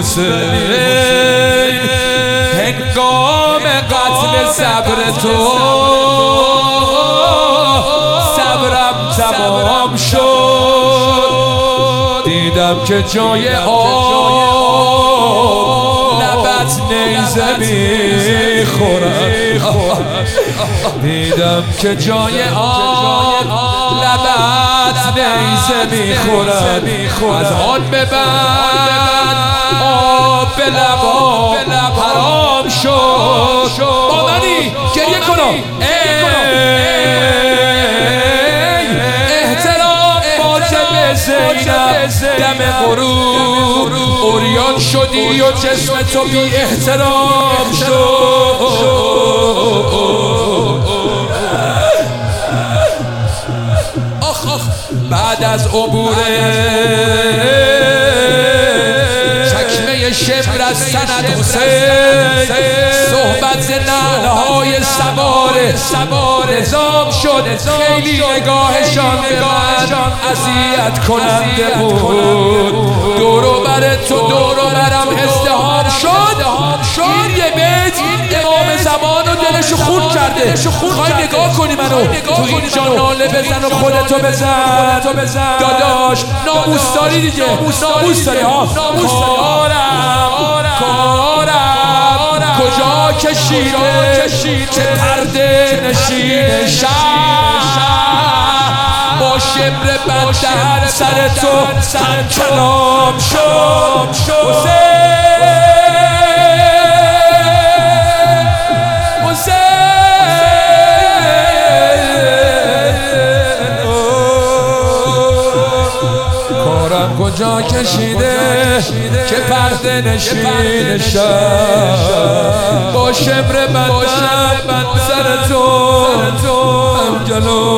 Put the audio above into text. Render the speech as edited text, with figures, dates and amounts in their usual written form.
حسین هنگام قتل صبر تو صبرم تمام شد دیدم که جای آب لبت نیزه میخورد دیدم که جای آب لبت نیزه میخورد از آن به بعد آب به لب حرام شد با منی گریه کنم احترام واجب زینب دم غروب عریان شدی و جسم تو بی احترام شد بعد از عبور چکمه شبر از سند حسین صحبت ز نعلهای سوار نظام شد خیلی نگاهشان به من اذیت کننده بود دور و بر تو دور و برم ازدحام شد این یه بیت امام زمان رو دلشو خون کرده خواهی نگاه کنی منو تو اینجا ناله بزن و خودتو بزن داداش ناموس داری دیگه ناموس داری کارم کجا کشیده که پرده نشین شهر با شبر بندهر سر تو هم کلام شد کجا کشیده که پرده نشین شب با شبر بندم سر تو هم گلو